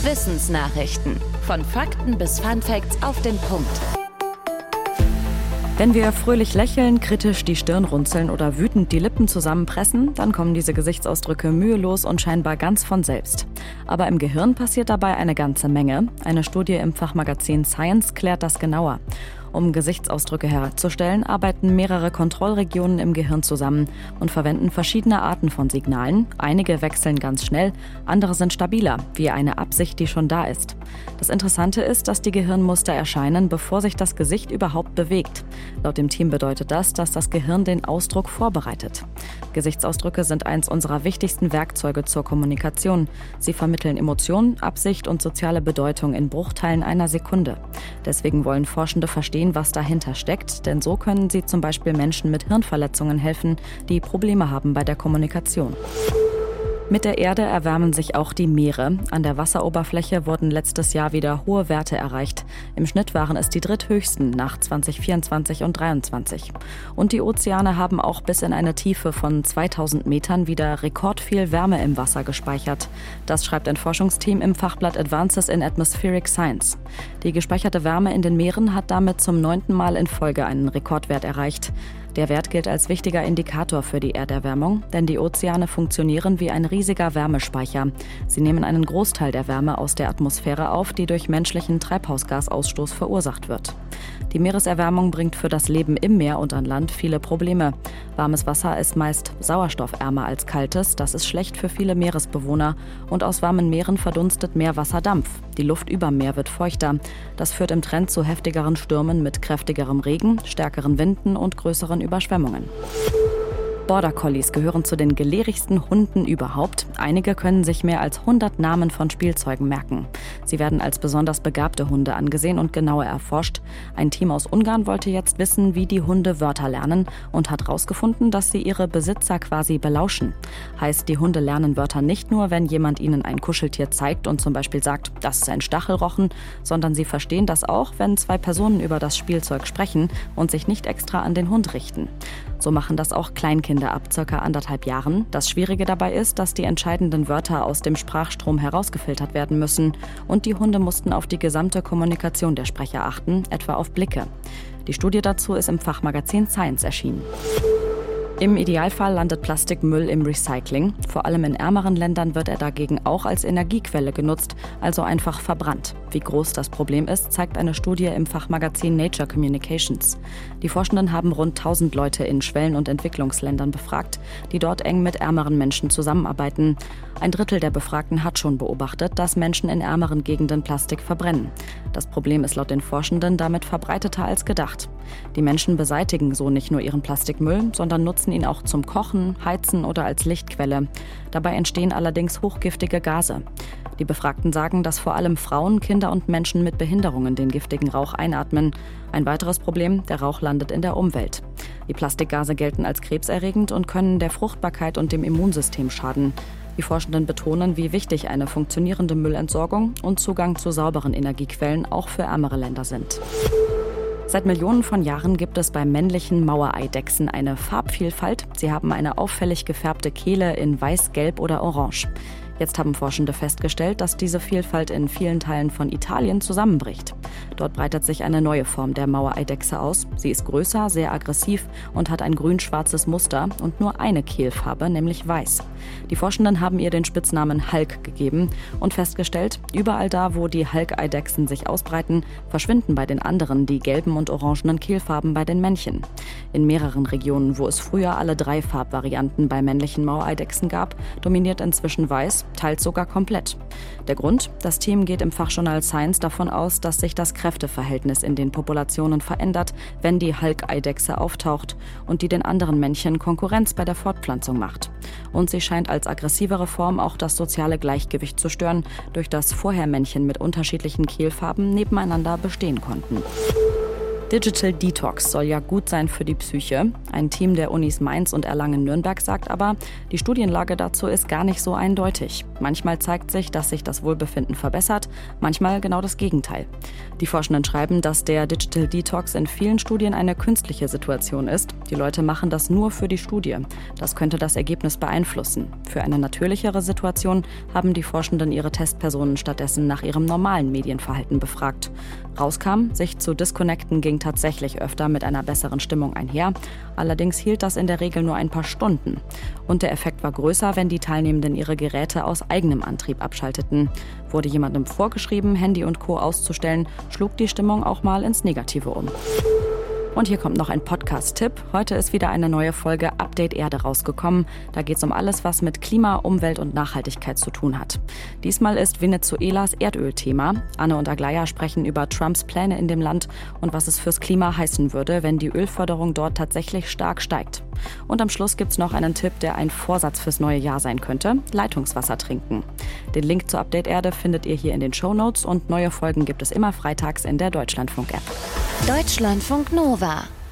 Wissensnachrichten. Von Fakten bis Funfacts auf den Punkt. Wenn wir fröhlich lächeln, kritisch die Stirn runzeln oder wütend die Lippen zusammenpressen, dann kommen diese Gesichtsausdrücke mühelos und scheinbar ganz von selbst. Aber im Gehirn passiert dabei eine ganze Menge. Eine Studie im Fachmagazin Science klärt das genauer. Um Gesichtsausdrücke herzustellen, arbeiten mehrere Kontrollregionen im Gehirn zusammen und verwenden verschiedene Arten von Signalen. Einige wechseln ganz schnell, andere sind stabiler, wie eine Absicht, die schon da ist. Das Interessante ist, dass die Gehirnmuster erscheinen, bevor sich das Gesicht überhaupt bewegt. Laut dem Team bedeutet das, dass das Gehirn den Ausdruck vorbereitet. Gesichtsausdrücke sind eins unserer wichtigsten Werkzeuge zur Kommunikation. Sie vermitteln Emotionen, Absicht und soziale Bedeutung in Bruchteilen einer Sekunde. Deswegen wollen Forschende verstehen, was dahinter steckt, denn so können sie zum Beispiel Menschen mit Hirnverletzungen helfen, die Probleme haben bei der Kommunikation. Mit der Erde erwärmen sich auch die Meere. An der Wasseroberfläche wurden letztes Jahr wieder hohe Werte erreicht. Im Schnitt waren es die dritthöchsten nach 2024 und 2023. Und die Ozeane haben auch bis in eine Tiefe von 2000 Metern wieder rekordviel Wärme im Wasser gespeichert. Das schreibt ein Forschungsteam im Fachblatt Advances in Atmospheric Science. Die gespeicherte Wärme in den Meeren hat damit zum 9. Mal in Folge einen Rekordwert erreicht. Der Wert gilt als wichtiger Indikator für die Erderwärmung, denn die Ozeane funktionieren wie ein riesiger Wärmespeicher. Sie nehmen einen Großteil der Wärme aus der Atmosphäre auf, die durch menschlichen Treibhausgasausstoß verursacht wird. Die Meereserwärmung bringt für das Leben im Meer und an Land viele Probleme. Warmes Wasser ist meist sauerstoffärmer als kaltes, das ist schlecht für viele Meeresbewohner. Und aus warmen Meeren verdunstet Meerwasserdampf. Die Luft überm Meer wird feuchter. Das führt im Trend zu heftigeren Stürmen mit kräftigerem Regen, stärkeren Winden und größeren Überschwemmungen. Border Collies gehören zu den gelehrigsten Hunden überhaupt. Einige können sich mehr als 100 Namen von Spielzeugen merken. Sie werden als besonders begabte Hunde angesehen und genauer erforscht. Ein Team aus Ungarn wollte jetzt wissen, wie die Hunde Wörter lernen und hat herausgefunden, dass sie ihre Besitzer quasi belauschen. Heißt, die Hunde lernen Wörter nicht nur, wenn jemand ihnen ein Kuscheltier zeigt und zum Beispiel sagt, das ist ein Stachelrochen, sondern sie verstehen das auch, wenn zwei Personen über das Spielzeug sprechen und sich nicht extra an den Hund richten. So machen das auch Kleinkinder ab ca. 1,5 Jahren. Das Schwierige dabei ist, dass die entscheidenden Wörter aus dem Sprachstrom herausgefiltert werden müssen. Und die Hunde mussten auf die gesamte Kommunikation der Sprecher achten, etwa auf Blicke. Die Studie dazu ist im Fachmagazin Science erschienen. Im Idealfall landet Plastikmüll im Recycling. Vor allem in ärmeren Ländern wird er dagegen auch als Energiequelle genutzt, also einfach verbrannt. Wie groß das Problem ist, zeigt eine Studie im Fachmagazin Nature Communications. Die Forschenden haben rund 1000 Leute in Schwellen- und Entwicklungsländern befragt, die dort eng mit ärmeren Menschen zusammenarbeiten. Ein Drittel der Befragten hat schon beobachtet, dass Menschen in ärmeren Gegenden Plastik verbrennen. Das Problem ist laut den Forschenden damit verbreiteter als gedacht. Die Menschen beseitigen so nicht nur ihren Plastikmüll, sondern nutzen ihn auch zum Kochen, Heizen oder als Lichtquelle. Dabei entstehen allerdings hochgiftige Gase. Die Befragten sagen, dass vor allem Frauen, Kinder und Menschen mit Behinderungen den giftigen Rauch einatmen. Ein weiteres Problem, der Rauch landet in der Umwelt. Die Plastikgase gelten als krebserregend und können der Fruchtbarkeit und dem Immunsystem schaden. Die Forschenden betonen, wie wichtig eine funktionierende Müllentsorgung und Zugang zu sauberen Energiequellen auch für ärmere Länder sind. Seit Millionen von Jahren gibt es bei männlichen Mauereidechsen eine Farbvielfalt. Sie haben eine auffällig gefärbte Kehle in weiß, gelb oder orange. Jetzt haben Forschende festgestellt, dass diese Vielfalt in vielen Teilen von Italien zusammenbricht. Dort breitet sich eine neue Form der Mauereidechse aus. Sie ist größer, sehr aggressiv und hat ein grün-schwarzes Muster und nur eine Kehlfarbe, nämlich weiß. Die Forschenden haben ihr den Spitznamen Hulk gegeben und festgestellt, überall da, wo die Hulk-Eidechsen sich ausbreiten, verschwinden bei den anderen die gelben und orangenen Kehlfarben bei den Männchen. In mehreren Regionen, wo es früher alle 3 Farbvarianten bei männlichen Mauereidechsen gab, dominiert inzwischen weiß, teils sogar komplett. Der Grund? Das Team geht im Fachjournal Science davon aus, dass sich das Kräfteverhältnis in den Populationen verändert, wenn die Hulk-Eidechse auftaucht und die den anderen Männchen Konkurrenz bei der Fortpflanzung macht. Und sie scheint als aggressivere Form auch das soziale Gleichgewicht zu stören, durch das vorher Männchen mit unterschiedlichen Kehlfarben nebeneinander bestehen konnten. Digital Detox soll ja gut sein für die Psyche. Ein Team der Unis Mainz und Erlangen-Nürnberg sagt aber, die Studienlage dazu ist gar nicht so eindeutig. Manchmal zeigt sich, dass sich das Wohlbefinden verbessert, manchmal genau das Gegenteil. Die Forschenden schreiben, dass der Digital Detox in vielen Studien eine künstliche Situation ist. Die Leute machen das nur für die Studie. Das könnte das Ergebnis beeinflussen. Für eine natürlichere Situation haben die Forschenden ihre Testpersonen stattdessen nach ihrem normalen Medienverhalten befragt. Rauskam, sich zu disconnecten ging tatsächlich öfter mit einer besseren Stimmung einher. Allerdings hielt das in der Regel nur ein paar Stunden. Und der Effekt war größer, wenn die Teilnehmenden ihre Geräte aus eigenem Antrieb abschalteten. Wurde jemandem vorgeschrieben, Handy und Co. auszustellen, schlug die Stimmung auch mal ins Negative um. Und hier kommt noch ein Podcast-Tipp. Heute ist wieder eine neue Folge Update Erde rausgekommen. Da geht es um alles, was mit Klima, Umwelt und Nachhaltigkeit zu tun hat. Diesmal ist Venezuelas Erdöl Thema. Anne und Aglaya sprechen über Trumps Pläne in dem Land und was es fürs Klima heißen würde, wenn die Ölförderung dort tatsächlich stark steigt. Und am Schluss gibt's noch einen Tipp, der ein Vorsatz fürs neue Jahr sein könnte: Leitungswasser trinken. Den Link zur Update Erde findet ihr hier in den Shownotes und neue Folgen gibt es immer freitags in der Deutschlandfunk-App. Deutschlandfunk Nova